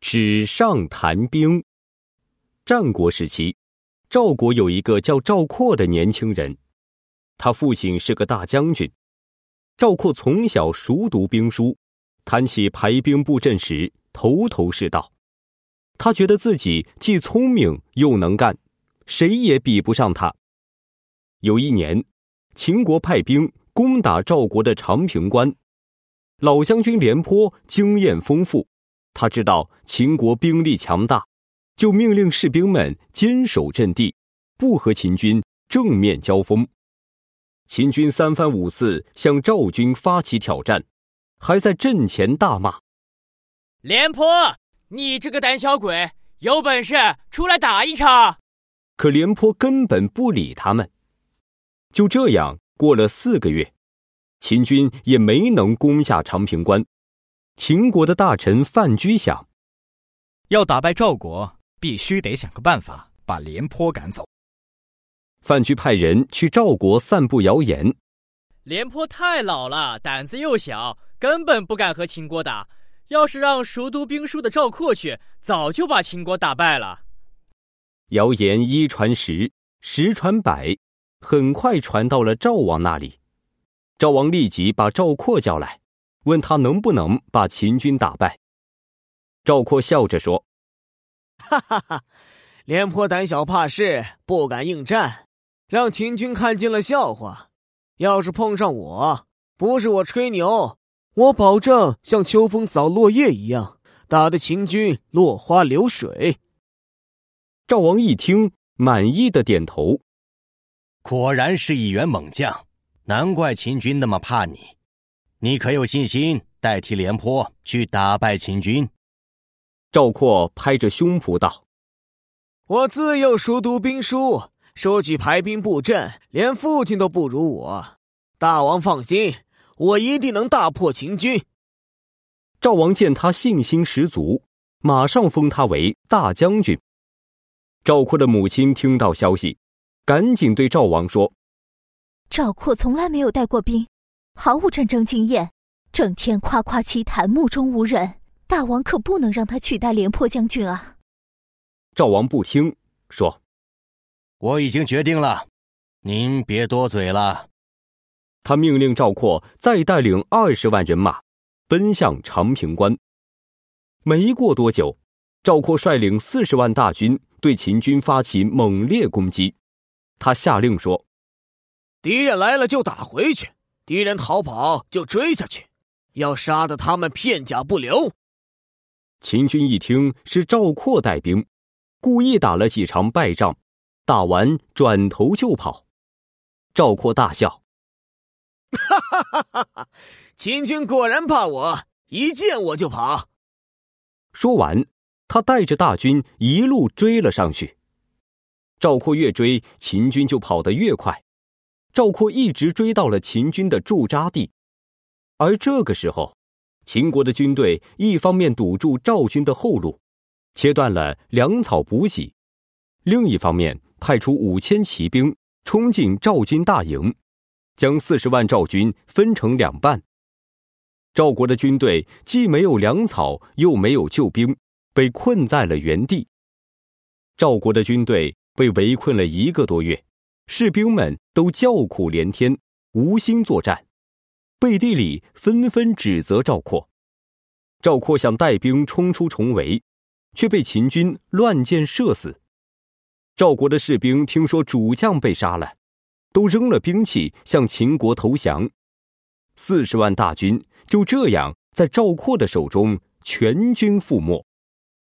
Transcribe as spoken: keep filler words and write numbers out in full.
纸上谈兵。战国时期，赵国有一个叫赵括的年轻人，他父亲是个大将军。赵括从小熟读兵书，谈起排兵布阵时头头是道。他觉得自己既聪明又能干，谁也比不上他。有一年，秦国派兵攻打赵国的长平关，老将军廉颇经验丰富，他知道秦国兵力强大，就命令士兵们坚守阵地，不和秦军正面交锋。秦军三番五次向赵军发起挑战，还在阵前大骂： 廉颇，你这个胆小鬼，有本事出来打一场！ 可廉颇根本不理他们。就这样过了四个月，秦军也没能攻下长平关。秦国的大臣范雎想， 要打败赵国，必须得想个办法把廉颇赶走。 范雎派人去赵国散布谣言： 廉颇太老了，胆子又小，根本不敢和秦国打。要是让熟读兵书的赵括去，早就把秦国打败了。 谣言一传十，十传百，很快传到了赵王那里。赵王立即把赵括叫来，问他能不能把秦军打败。赵括笑着说： 哈哈哈，廉颇胆小怕事，不敢应战，让秦军看见了笑话。要是碰上我，不是我吹牛，我保证像秋风扫落叶一样，打得秦军落花流水。 赵王一听，满意的点头： 果然是一员猛将，难怪秦军那么怕你。你可有信心代替廉颇去打败秦军？ 赵括拍着胸脯道： 我自幼熟读兵书，说起排兵布阵，连父亲都不如我。大王放心，我一定能大破秦军。 赵王见他信心十足，马上封他为大将军。赵括的母亲听到消息，赶紧对赵王说： 赵括从来没有带过兵，毫无战争经验，整天夸夸其谈，目中无人，大王可不能让他取代廉颇将军啊。 赵王不听，说： 我已经决定了，您别多嘴了。 他命令赵括再带领二十万人马奔向长平关。没过多久，赵括率领四十万大军对秦军发起猛烈攻击。他下令说： 敌人来了就打回去，敌人逃跑就追下去，要杀得他们片甲不留。 秦军一听是赵括带兵，故意打了几场败仗，打完转头就跑。赵括大笑： 哈哈哈哈哈！秦军果然怕我，一见我就跑。 说完，他带着大军一路追了上去。赵括越追，秦军就跑得越快。赵括一直追到了秦军的驻扎地。而这个时候，秦国的军队一方面堵住赵军的后路，切断了粮草补给，另一方面派出五千骑兵冲进赵军大营，将四十万赵军分成两半。赵国的军队既没有粮草，又没有救兵，被困在了原地。赵国的军队被围困了一个多月，士兵们都叫苦连天，无心作战，背地里纷纷指责赵括。赵括想带兵冲出重围，却被秦军乱箭射死。赵国的士兵听说主将被杀了，都扔了兵器向秦国投降。四十万大军就这样在赵括的手中全军覆没。